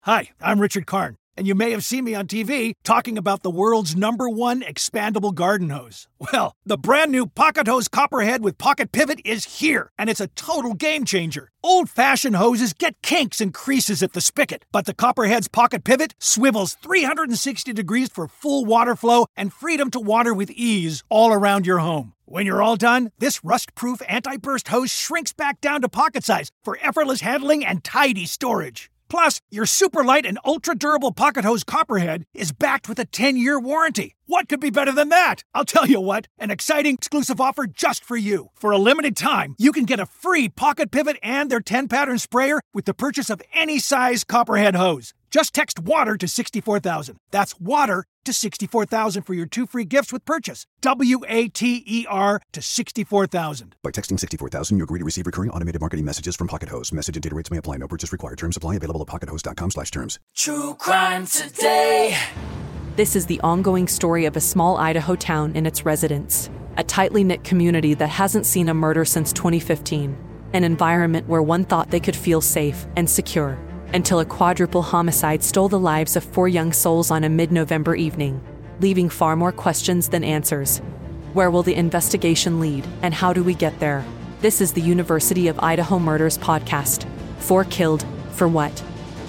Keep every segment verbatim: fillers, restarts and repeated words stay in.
Hi, I'm Richard Karn, and you may have seen me on T V talking about the world's number one expandable garden hose. Well, the brand new Pocket Hose Copperhead with Pocket Pivot is here, and it's a total game changer. Old-fashioned hoses get kinks and creases at the spigot, but the Copperhead's Pocket Pivot swivels three hundred sixty degrees for full water flow and freedom to water with ease all around your home. When you're all done, this rust-proof anti-burst hose shrinks back down to pocket size for effortless handling and tidy storage. Plus, your super light and ultra-durable Pocket Hose Copperhead is backed with a ten-year warranty. What could be better than that? I'll tell you what, an exciting exclusive offer just for you. For a limited time, you can get a free Pocket Pivot and their ten-pattern sprayer with the purchase of any size Copperhead hose. Just text WATER to sixty-four thousand. That's WATER to sixty-four thousand for your two free gifts with purchase. W A T E R to sixty-four thousand. By texting sixty-four thousand, you agree to receive recurring automated marketing messages from Pocket Hose. Message and data rates may apply. No purchase required. Terms apply. Available at pockethose.com slash terms. True Crime Today. This is the ongoing story of a small Idaho town and its residents. A tightly knit community that hasn't seen a murder since twenty fifteen. An environment where one thought they could feel safe and secure. Until a quadruple homicide stole the lives of four young souls on a mid-November evening, leaving far more questions than answers. Where will the investigation lead, and how do we get there? This is the University of Idaho Murders podcast. Four killed, for what?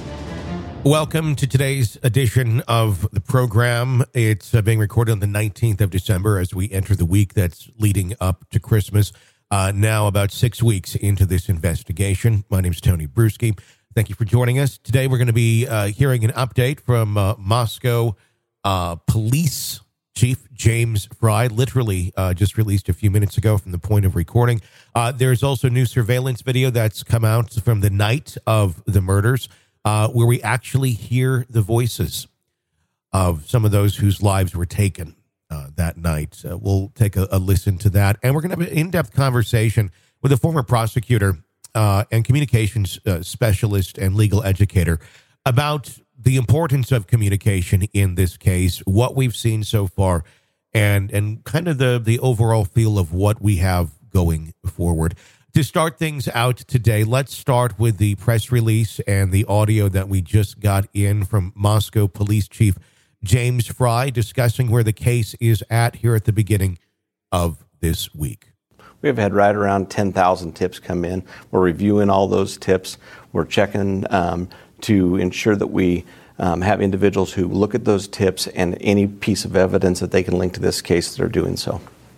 Welcome to today's edition of the program. It's uh, being recorded on the nineteenth of December as we enter the week that's leading up to Christmas. Uh, now about six weeks into this investigation. My name is Tony Bruschi. Thank you for joining us. Today we're going to be uh, hearing an update from uh, Moscow uh, Police Chief James Frey, literally uh, just released a few minutes ago from the point of recording. Uh, there's also new surveillance video that's come out from the night of the murders, uh, where we actually hear the voices of some of those whose lives were taken uh, that night. Uh, we'll take a, a listen to that, and we're going to have an in-depth conversation with a former prosecutor Uh, and communications uh, specialist and legal educator about the importance of communication in this case, what we've seen so far, and and kind of the, the overall feel of what we have going forward. To start things out today, let's start with the press release and the audio that we just got in from Moscow Police Chief James Frey discussing where the case is at here at the beginning of this week. We've had right around ten thousand tips come in. We're reviewing all those tips. We're checking um, to ensure that we um, have individuals who look at those tips and any piece of evidence that they can link to this case that are doing so.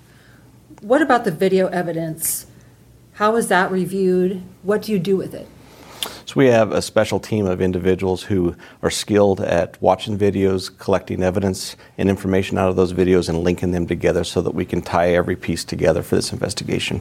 What about the video evidence? How is that reviewed? What do you do with it? So we have a special team of individuals who are skilled at watching videos, collecting evidence and information out of those videos and linking them together so that we can tie every piece together for this investigation.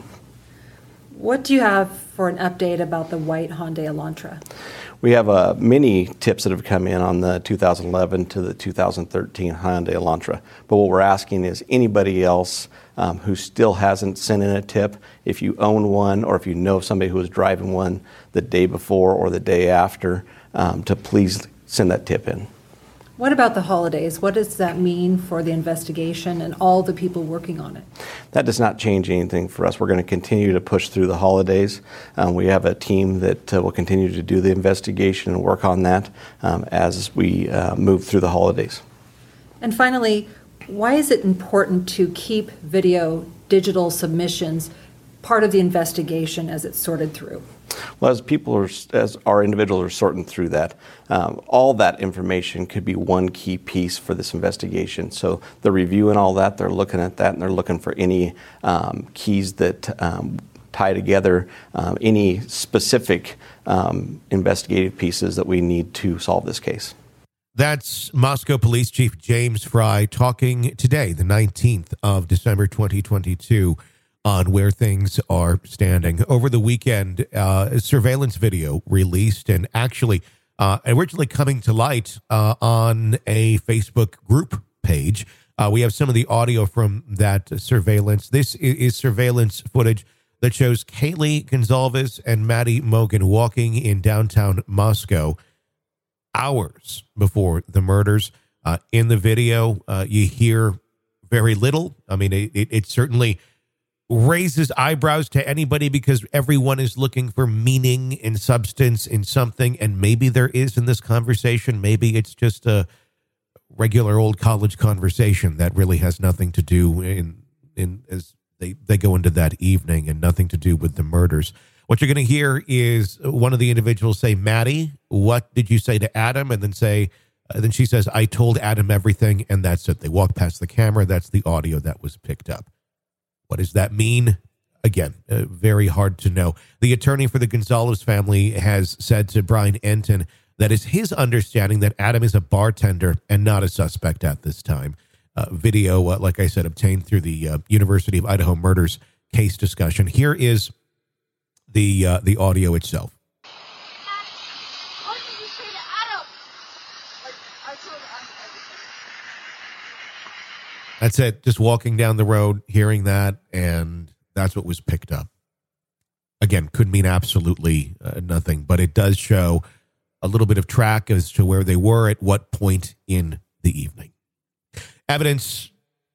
What do you have for an update about the white Hyundai Elantra? We have uh, many tips that have come in on the two thousand eleven to the two thousand thirteen Hyundai Elantra. But what we're asking is anybody else um, who still hasn't sent in a tip, if you own one or if you know of somebody who was driving one the day before or the day after, um, to please send that tip in. What about the holidays? What does that mean for the investigation and all the people working on it? That does not change anything for us. We're going to continue to push through the holidays. Um, we have a team that uh, will continue to do the investigation and work on that um, as we uh, move through the holidays. And finally, why is it important to keep video digital submissions part of the investigation as it's sorted through? Well, as people are, as our individuals are sorting through that, um, all that information could be one key piece for this investigation. So they're reviewing all that, they're looking at that, and they're looking for any um, keys that um, tie together um, any specific um, investigative pieces that we need to solve this case. That's Moscow Police Chief James Frey talking today, the nineteenth of December, twenty twenty-two, on where things are standing. Over the weekend, uh, a surveillance video released and actually uh, originally coming to light uh, on a Facebook group page. Uh, we have some of the audio from that surveillance. This is, is surveillance footage that shows Kaylee Gonzalez and Maddie Mogan walking in downtown Moscow hours before the murders. Uh, in the video, uh, you hear very little. I mean, it, it, it certainly raises eyebrows to anybody because everyone is looking for meaning and substance in something, and maybe there is in this conversation. Maybe it's just a regular old college conversation that really has nothing to do in in as they, they go into that evening and nothing to do with the murders. What you're going to hear is one of the individuals say, Maddie, what did you say to Adam? And then say, uh, then she says, I told Adam everything, and that's it. They walk past the camera. That's the audio that was picked up. What does that mean? Again, uh, very hard to know. The attorney for the Gonzalez family has said to Brian Enton that it's his understanding that Adam is a bartender and not a suspect at this time. Uh, video, uh, like I said, obtained through the uh, University of Idaho murders case discussion. Here is the uh, the audio itself. What did you say to Adam? Like, I told Adam everything. That's it. Just walking down the road, hearing that, and that's what was picked up. Again, could mean absolutely uh, nothing, but it does show a little bit of track as to where they were at what point in the evening. Evidence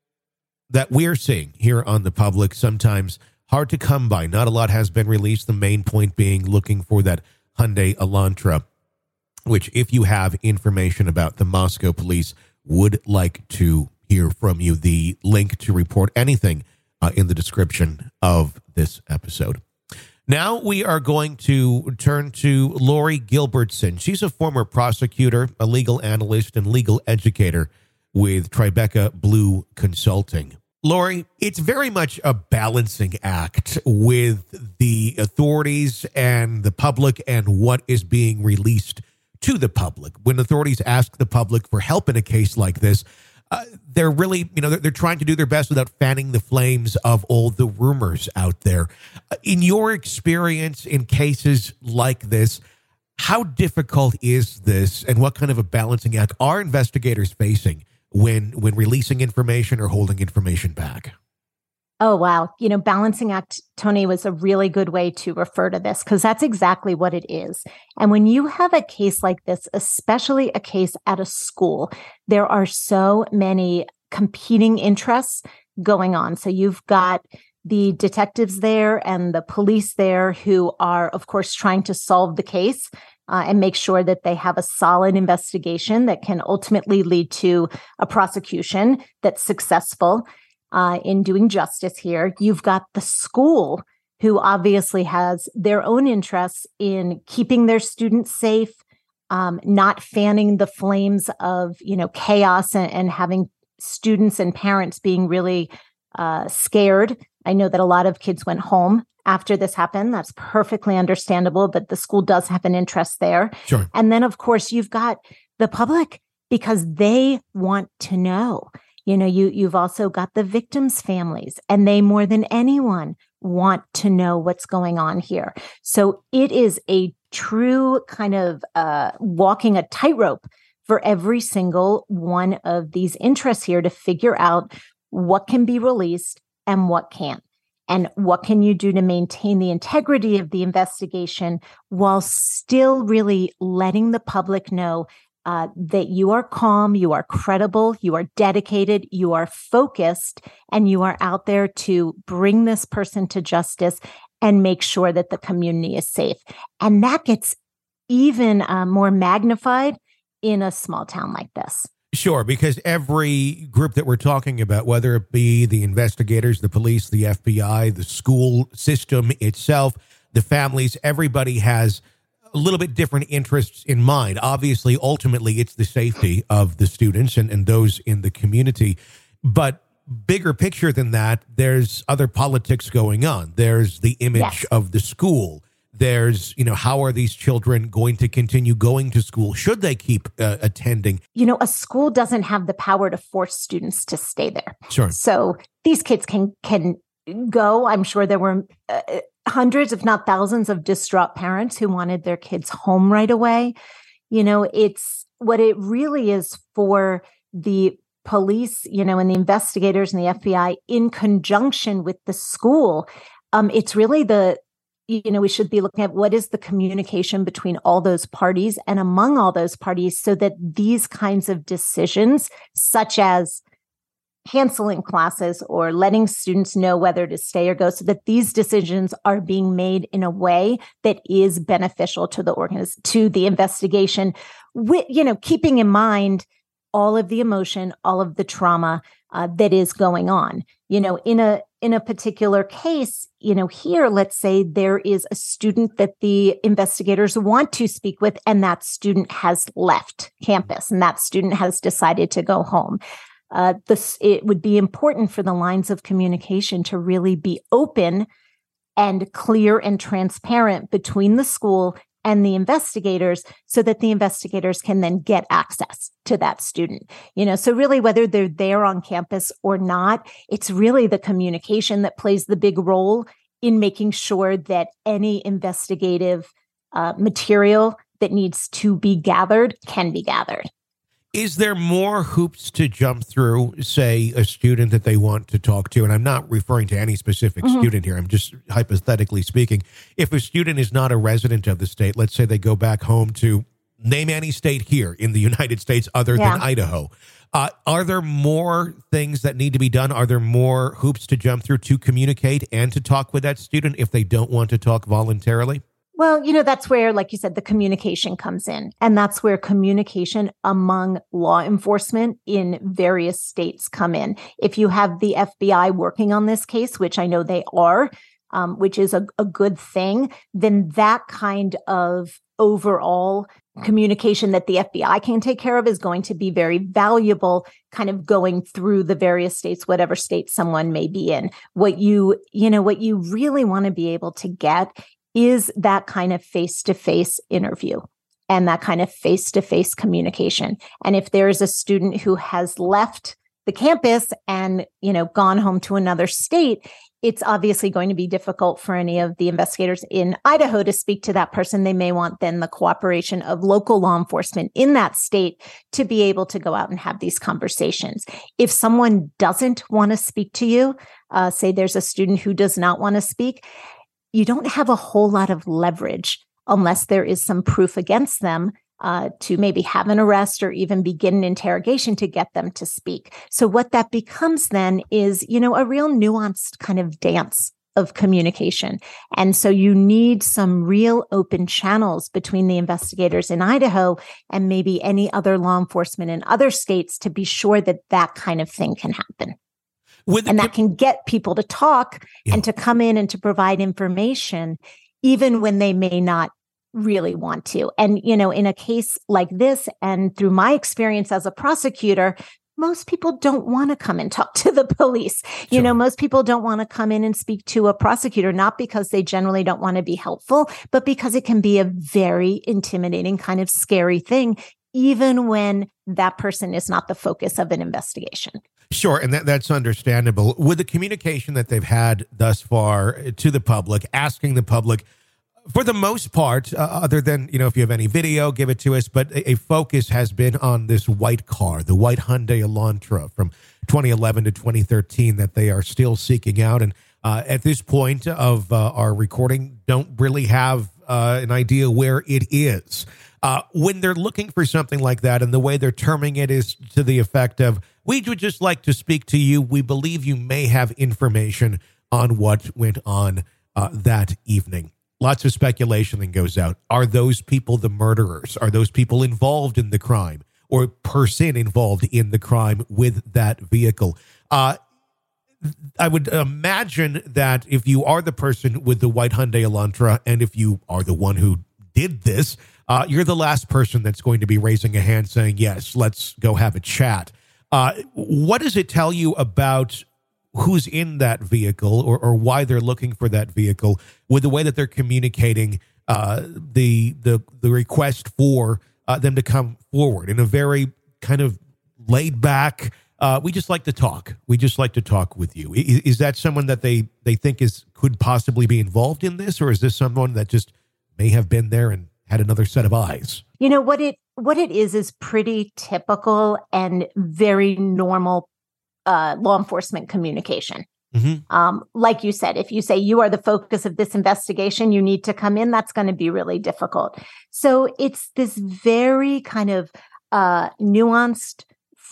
that we're seeing here on The Public, sometimes hard to come by. Not a lot has been released. The main point being looking for that Hyundai Elantra, which if you have information about the Moscow police, would like to hear from you. The link to report anything uh, in the description of this episode. Now we are going to turn to Lori Gilbertson. She's a former prosecutor, a legal analyst, and legal educator with Tribeca Blue Consulting. Lori, it's very much a balancing act with the authorities and the public and what is being released to the public. When authorities ask the public for help in a case like this, uh, they're really, you know, they're, they're trying to do their best without fanning the flames of all the rumors out there. Uh, in your experience in cases like this, how difficult is this, and what kind of a balancing act are investigators facing when when releasing information or holding information back? Oh, wow. You know, balancing act, Tony, was a really good way to refer to this, because that's exactly what it is. And when you have a case like this, especially a case at a school, there are so many competing interests going on. So you've got the detectives there and the police there who are, of course, trying to solve the case uh, and make sure that they have a solid investigation that can ultimately lead to a prosecution that's successful uh, in doing justice here. You've got the school who obviously has their own interests in keeping their students safe, um, not fanning the flames of, you know, chaos and, and having students and parents being really uh, scared. I know that a lot of kids went home after this happened. That's perfectly understandable, but the school does have an interest there. Sure. And then, of course, you've got the public because they want to know. You know, you, you've also got the victims' families, and they more than anyone want to know what's going on here. So it is a true kind of uh, walking a tightrope for every single one of these interests here to figure out what can be released and what can't. And what can you do to maintain the integrity of the investigation while still really letting the public know uh, that you are calm, you are credible, you are dedicated, you are focused, and you are out there to bring this person to justice and make sure that the community is safe. And that gets even uh, more magnified in a small town like this. Sure, because every group that we're talking about, whether it be the investigators, the police, the F B I, the school system itself, the families, everybody has a little bit different interests in mind. Obviously, ultimately, it's the safety of the students and, and those in the community. But bigger picture than that, there's other politics going on. There's the image Yes. of the school. There's, you know, how are these children going to continue going to school? Should they keep uh, attending? You know, a school doesn't have the power to force students to stay there. Sure. So these kids can can go. I'm sure there were uh, hundreds, if not thousands, of distraught parents who wanted their kids home right away. You know, it's what it really is for the police, you know, and the investigators and the F B I in conjunction with the school. Um, it's really the You know, we should be looking at what is the communication between all those parties and among all those parties so that these kinds of decisions, such as canceling classes or letting students know whether to stay or go, so that these decisions are being made in a way that is beneficial to the organiz- to the investigation, with, you know, keeping in mind all of the emotion, all of the trauma uh, that is going on. You know, in a in a particular case, you know, here, let's say there is a student that the investigators want to speak with, and that student has left campus, and that student has decided to go home. Uh, this it would be important for the lines of communication to really be open and clear and transparent between the school and the investigators, so that the investigators can then get access to that student. You know, so really, whether they're there on campus or not, it's really the communication that plays the big role in making sure that any investigative uh, material that needs to be gathered can be gathered. Is there more hoops to jump through, say, a student that they want to talk to? And I'm not referring to any specific mm-hmm. student here. I'm just hypothetically speaking. If a student is not a resident of the state, let's say they go back home to name any state here in the United States other yeah. than Idaho. Uh, are there more things that need to be done? Are there more hoops to jump through to communicate and to talk with that student if they don't want to talk voluntarily? Well, you know, that's where, like you said, the communication comes in. And that's where communication among law enforcement in various states come in. If you have the F B I working on this case, which I know they are, um, which is a, a good thing, then that kind of overall communication that the F B I can take care of is going to be very valuable, kind of going through the various states, whatever state someone may be in. What you, you know, what you really want to be able to get is that kind of face-to-face interview and that kind of face-to-face communication. And if there is a student who has left the campus and, you know, gone home to another state, it's obviously going to be difficult for any of the investigators in Idaho to speak to that person. They may want then the cooperation of local law enforcement in that state to be able to go out and have these conversations. If someone doesn't want to speak to you, uh, say there's a student who does not want to speak, you don't have a whole lot of leverage unless there is some proof against them uh, to maybe have an arrest or even begin an interrogation to get them to speak. So what that becomes then is, you know, a real nuanced kind of dance of communication. And so you need some real open channels between the investigators in Idaho and maybe any other law enforcement in other states to be sure that that kind of thing can happen. With and that can get people to talk yeah. and to come in and to provide information, even when they may not really want to. And, you know, in a case like this, and through my experience as a prosecutor, most people don't want to come and talk to the police. Sure. You know, most people don't want to come in and speak to a prosecutor, not because they generally don't want to be helpful, but because it can be a very intimidating, kind of scary thing, even when that person is not the focus of an investigation. Sure, and that, that's understandable. With the communication that they've had thus far to the public, asking the public, for the most part, uh, other than, you know, if you have any video, give it to us, but a, a focus has been on this white car, the white Hyundai Elantra from twenty eleven to twenty thirteen that they are still seeking out. And uh, at this point of uh, our recording, don't really have uh, an idea where it is. Uh, when they're looking for something like that, and the way they're terming it is to the effect of, we would just like to speak to you. We believe you may have information on what went on uh, that evening. Lots of speculation then goes out. Are those people the murderers? Are those people involved in the crime or person involved in the crime with that vehicle? Uh, I would imagine that if you are the person with the white Hyundai Elantra, and if you are the one who did this, uh, you're the last person that's going to be raising a hand saying, yes, let's go have a chat. Uh, what does it tell you about who's in that vehicle, or, or why they're looking for that vehicle, with the way that they're communicating uh, the the the request for uh, them to come forward in a very kind of laid back, uh, we just like to talk. We just like to talk with you. Is, is that someone that they, they think is could possibly be involved in this, or is this someone that just may have been there and had another set of eyes? You know, what it what it is is pretty typical and very normal uh, law enforcement communication. Mm-hmm. Um, like you said, if you say you are the focus of this investigation, you need to come in, that's going to be really difficult. So it's this very kind of uh, nuanced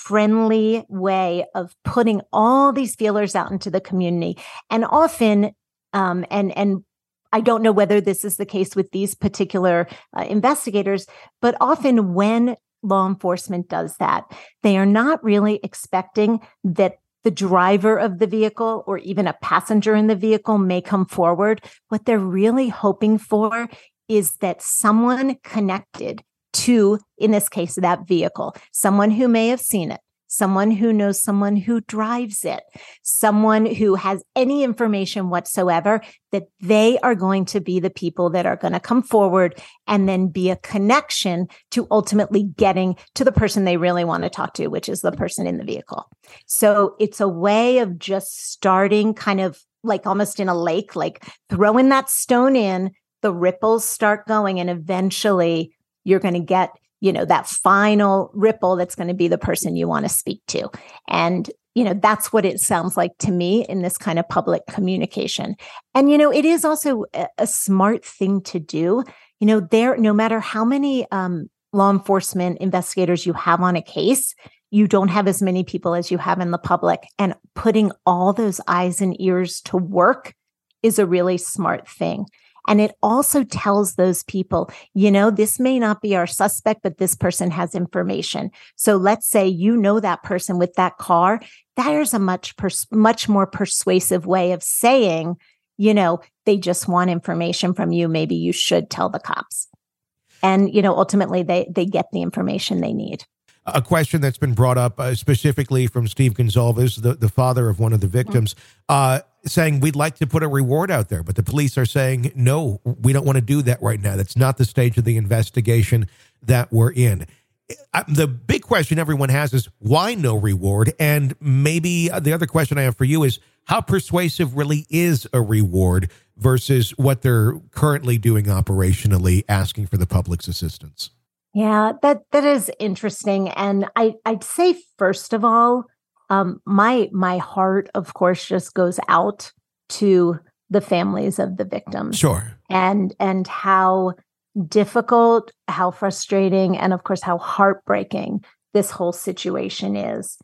friendly way of putting all these feelers out into the community. And often, um, and, and I don't know whether this is the case with these particular uh, investigators, but often when law enforcement does that, they are not really expecting that the driver of the vehicle or even a passenger in the vehicle may come forward. What they're really hoping for is that someone connected to, in this case, that vehicle, someone who may have seen it, someone who knows someone who drives it, someone who has any information whatsoever, that they are going to be the people that are going to come forward and then be a connection to ultimately getting to the person they really want to talk to, which is the person in the vehicle. So it's a way of just starting kind of like almost in a lake, like throwing that stone in, the ripples start going, and eventually you're going to get, you know, that final ripple that's going to be the person you want to speak to. And, you know, that's what it sounds like to me in this kind of public communication. And, you know, it is also a, a smart thing to do. You know, there, no matter how many um, law enforcement investigators you have on a case, you don't have as many people as you have in the public. And putting all those eyes and ears to work is a really smart thing. And it also tells those people, you know, this may not be our suspect, but this person has information. So let's say you know that person with that car. There's a much, pers- much more persuasive way of saying, you know, they just want information from you. Maybe you should tell the cops. And, you know, ultimately they they get the information they need. A question that's been brought up uh, specifically from Steve Gonzalez, the, the father of one of the victims, uh, saying we'd like to put a reward out there, but the police are saying, no, we don't want to do that right now. That's not the stage of the investigation that we're in. Uh, the big question everyone has is why no reward? And maybe the other question I have for you is how persuasive really is a reward versus what they're currently doing operationally, asking for the public's assistance? Yeah, that that is interesting. And I, I'd say, first of all, um, my my heart, of course, just goes out to the families of the victims. Sure. And and how difficult, how frustrating, and of course, how heartbreaking this whole situation is.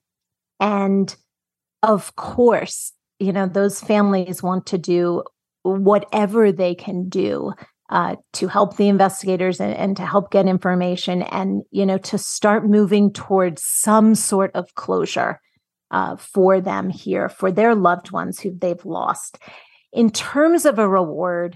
And of course, you know, those families want to do whatever they can do Uh, to help the investigators and, and to help get information and, you know, to start moving towards some sort of closure uh, for them here, for their loved ones who they've lost. In terms of a reward,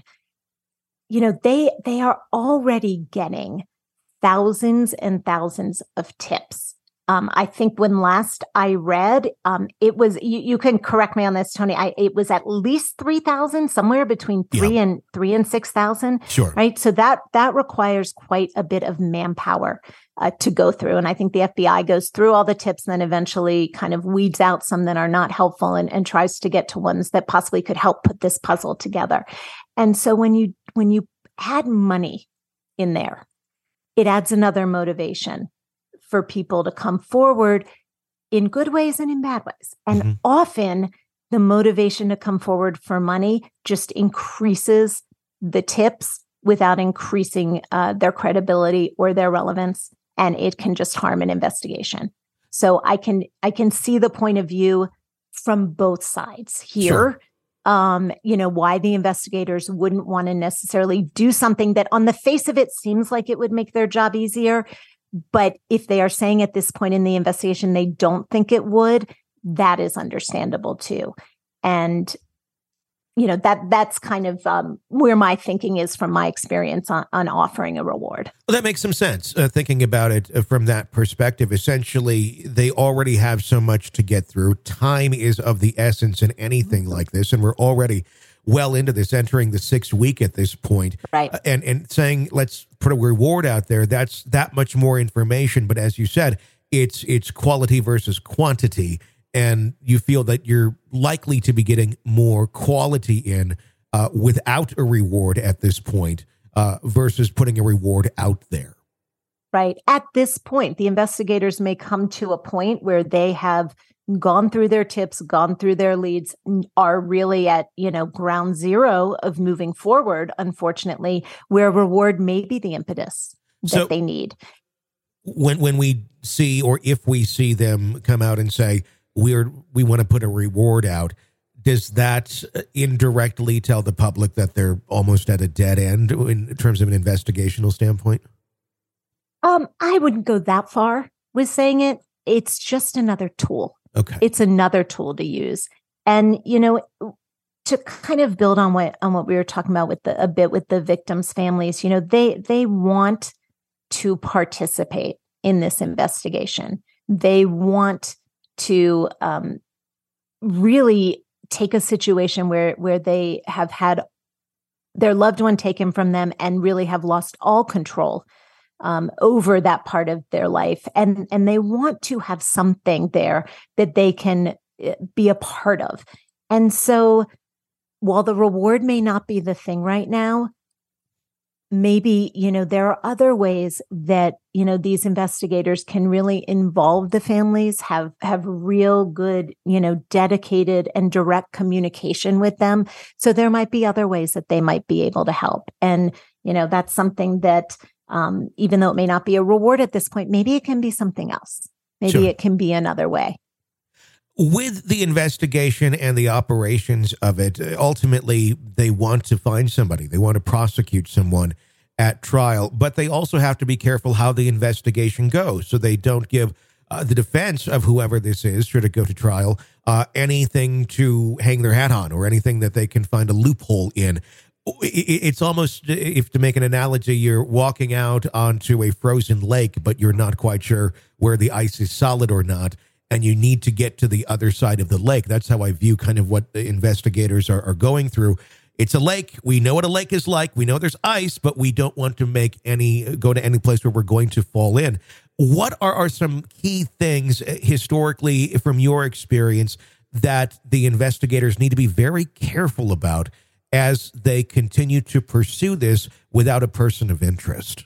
you know, they they are already getting thousands and thousands of tips. Um, I think when last I read, um, it was, you, you can correct me on this, Tony, I, it was at least three thousand, somewhere between three yeah. and three and six thousand. Sure. Right. So that, that requires quite a bit of manpower uh, to go through. And I think the F B I goes through all the tips and then eventually kind of weeds out some that are not helpful and, and tries to get to ones that possibly could help put this puzzle together. And so when you, when you add money in there, it adds another motivation for people to come forward in good ways and in bad ways. And mm-hmm. often the motivation to come forward for money just increases the tips without increasing uh, their credibility or their relevance. And it can just harm an investigation. So I can, I can see the point of view from both sides here. Sure. Um, you know, why the investigators wouldn't want to necessarily do something that on the face of it seems like it would make their job easier. But if they are saying at this point in the investigation they don't think it would, that is understandable too. And, you know, that that's kind of um, where my thinking is from my experience on, on offering a reward. Well, that makes some sense, uh, thinking about it uh, from that perspective. Essentially, they already have so much to get through. Time is of the essence in anything mm-hmm. like this, and we're already well into this, entering the sixth week at this point. Right. Uh, and, and saying, let's put a reward out there, that's that much more information. But as you said, it's it's quality versus quantity. And you feel that you're likely to be getting more quality in uh, without a reward at this point uh, versus putting a reward out there. Right. At this point, the investigators may come to a point where they have gone through their tips, gone through their leads, are really at, you know, ground zero of moving forward, unfortunately, where reward may be the impetus that so, they need. when when we see, or if we see them come out and say we're we want to put a reward out, does that indirectly tell the public that they're almost at a dead end in terms of an investigational standpoint? Um, I wouldn't go that far with saying it. It's just another tool. Okay. It's another tool to use. And, you know, to kind of build on what on what we were talking about with the a bit with the victims' families, you know, they they want to participate in this investigation. They want to um, really take a situation where where they have had their loved one taken from them and really have lost all control um, over that part of their life. And, and they want to have something there that they can be a part of. And so while the reward may not be the thing right now, maybe, you know, there are other ways that, you know, these investigators can really involve the families, have, have real good, you know, dedicated and direct communication with them. So there might be other ways that they might be able to help. And, you know, that's something that, um, even though it may not be a reward at this point, maybe it can be something else. Maybe Sure. it can be another way. With the investigation and the operations of it, ultimately, they want to find somebody. They want to prosecute someone at trial, but they also have to be careful how the investigation goes so they don't give uh, the defense of whoever this is, should it go to trial, uh, anything to hang their hat on or anything that they can find a loophole in. It's almost, if to make an analogy, you're walking out onto a frozen lake, but you're not quite sure where the ice is solid or not, and you need to get to the other side of the lake. That's how I view kind of what the investigators are, are going through. It's a lake. We know what a lake is like. We know there's ice, but we don't want to make any, go to any place where we're going to fall in. What are, are some key things historically from your experience that the investigators need to be very careful about as they continue to pursue this without a person of interest?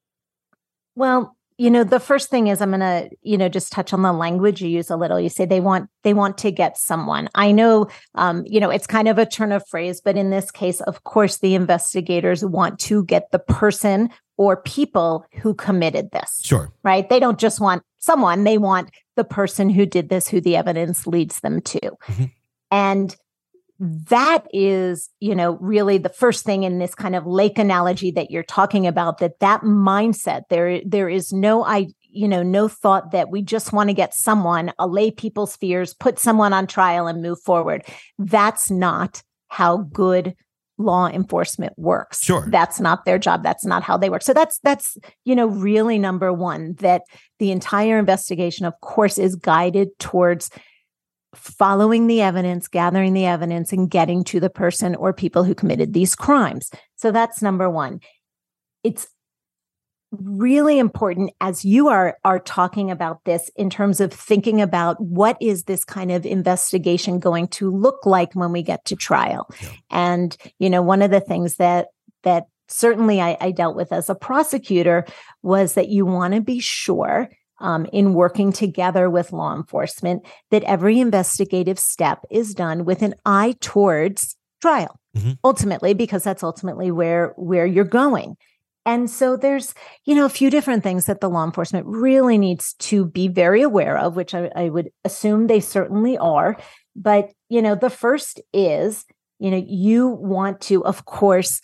Well, you know, the first thing is I'm going to, you know, just touch on the language you use a little. You say they want they want to get someone. I know, um, you know, it's kind of a turn of phrase, but in this case, of course, the investigators want to get the person or people who committed this. Sure. Right. They don't just want someone. They want the person who did this, who the evidence leads them to. Mm-hmm. And that is, you know, really the first thing in this kind of lake analogy that you're talking about, that that mindset, there, there is no, I, you know, no thought that we just want to get someone, allay people's fears, put someone on trial and move forward. That's not how good law enforcement works. Sure. That's not their job. That's not how they work. So that's, that's, you know, really number one, that the entire investigation, of course, is guided towards following the evidence, gathering the evidence, and getting to the person or people who committed these crimes. So that's number one. It's really important as you are, are talking about this in terms of thinking about what is this kind of investigation going to look like when we get to trial. Yeah. And, you know, one of the things that, that certainly I, I dealt with as a prosecutor was that you want to be sure Um, in working together with law enforcement, that every investigative step is done with an eye towards trial, mm-hmm. ultimately, because that's ultimately where, where you're going. And so there's, you know, a few different things that the law enforcement really needs to be very aware of, which I, I would assume they certainly are. But, you know, the first is, you know, you want to, of course,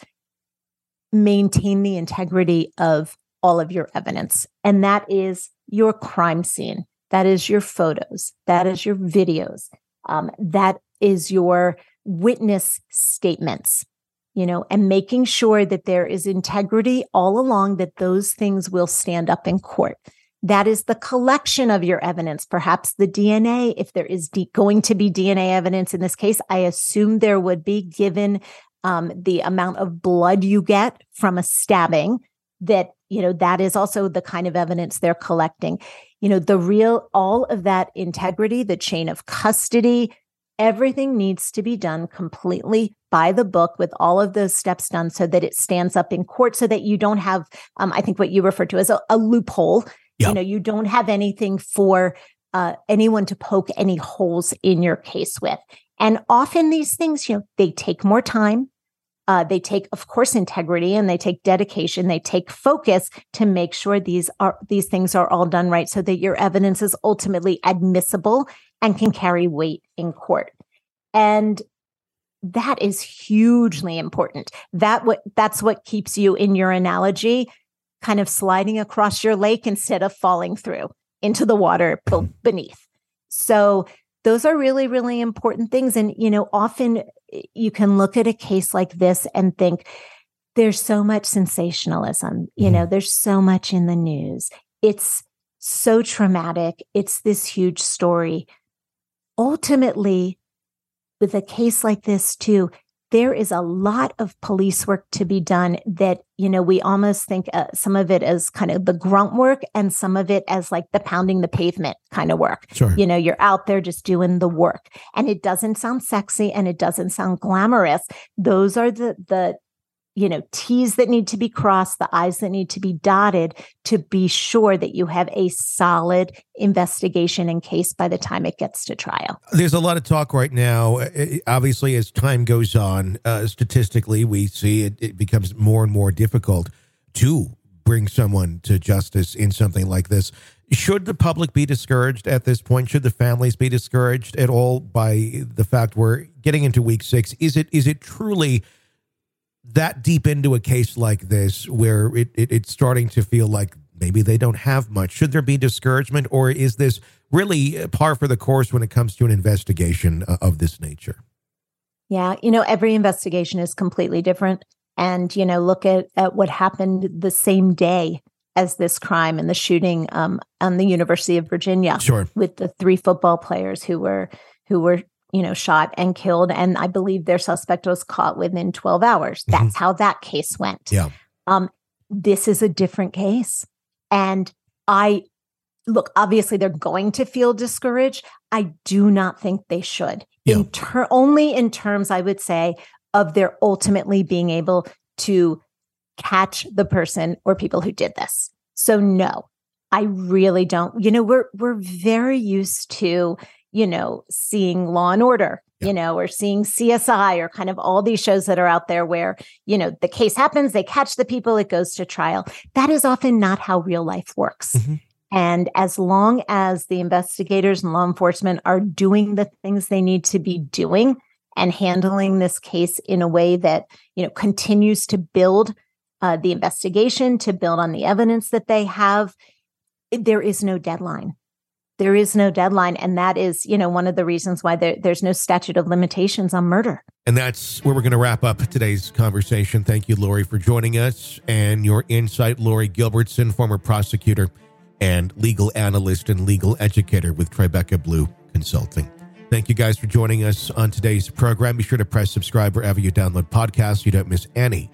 maintain the integrity of all of your evidence. And that is your crime scene. That is your photos. That is your videos. Um, that is your witness statements, you know, and making sure that there is integrity all along, that those things will stand up in court. That is the collection of your evidence, perhaps the D N A. If there is D- going to be D N A evidence in this case, I assume there would be, given um, the amount of blood you get from a stabbing, that, you know, that is also the kind of evidence they're collecting. You know, the real, all of that integrity, the chain of custody, everything needs to be done completely by the book, with all of those steps done so that it stands up in court, so that you don't have, um, I think what you refer to as a, a loophole. Yep. You know, you don't have anything for uh, anyone to poke any holes in your case with. And often these things, you know, they take more time. Uh, they take, of course, integrity, and they take dedication. They take focus to make sure these are these things are all done right, so that your evidence is ultimately admissible and can carry weight in court. And that is hugely important. That what that's what keeps you, in your analogy, kind of sliding across your lake instead of falling through into the water beneath. So those are really, really important things. And, you know, often you can look at a case like this and think, there's so much sensationalism, you know, there's so much in the news. It's so traumatic. It's this huge story. Ultimately, with a case like this too, there is a lot of police work to be done that, you know, we almost think uh, some of it as kind of the grunt work and some of it as like the pounding the pavement kind of work. Sure. You know, you're out there just doing the work, and it doesn't sound sexy and it doesn't sound glamorous. Those are the, the, you know, T's that need to be crossed, the I's that need to be dotted to be sure that you have a solid investigation and case by the time it gets to trial. There's a lot of talk right now. Obviously, as time goes on, uh, statistically, we see it, it becomes more and more difficult to bring someone to justice in something like this. Should the public be discouraged at this point? Should the families be discouraged at all by the fact we're getting into week six? Is it is it truly that deep into a case like this where it, it it's starting to feel like maybe they don't have much? Should there be discouragement, or is this really par for the course when it comes to an investigation of this nature? Yeah, you know, every investigation is completely different. And, you know, look at, at what happened the same day as this crime and the shooting um, on the University of Virginia. Sure. With the three football players who were who were you know, shot and killed. And I believe their suspect was caught within twelve hours. That's mm-hmm. how that case went. Yeah. Um, this is a different case. And I, look, obviously they're going to feel discouraged. I do not think they should. Yeah. In ter- only in terms, I would say, of their ultimately being able to catch the person or people who did this. So no, I really don't. You know, we're we're very used to, you know, seeing Law and Order, yeah. you know, or seeing C S I, or kind of all these shows that are out there where, you know, the case happens, they catch the people, it goes to trial. That is often not how real life works. Mm-hmm. And as long as the investigators and law enforcement are doing the things they need to be doing and handling this case in a way that, you know, continues to build uh, the investigation, to build on the evidence that they have, there is no deadline. There is no deadline. And that is, you know, one of the reasons why there, there's no statute of limitations on murder. And that's where we're going to wrap up today's conversation. Thank you, Lori, for joining us and your insight. Lori Gilbertson, former prosecutor and legal analyst and legal educator with Tribeca Blue Consulting. Thank you guys for joining us on today's program. Be sure to press subscribe wherever you download podcasts so you don't miss any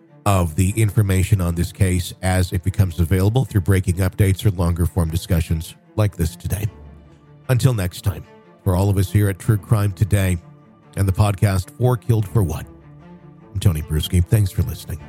of the information on this case as it becomes available through breaking updates or longer form discussions like this today. Until next time, for all of us here at True Crime Today and the podcast For Killed for What, I'm Tony Bruschi. Thanks for listening.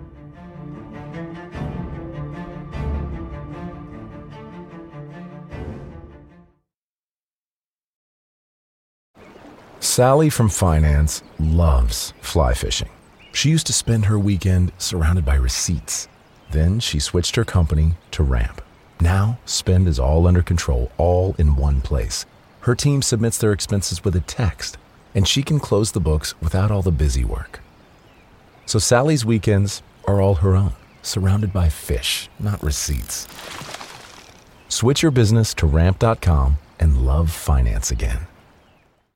Sally from finance loves fly fishing. She used to spend her weekend surrounded by receipts. Then she switched her company to Ramp. Now, spend is all under control, all in one place. Her team submits their expenses with a text, and she can close the books without all the busy work. So Sally's weekends are all her own, surrounded by fish, not receipts. Switch your business to ramp dot com and love finance again.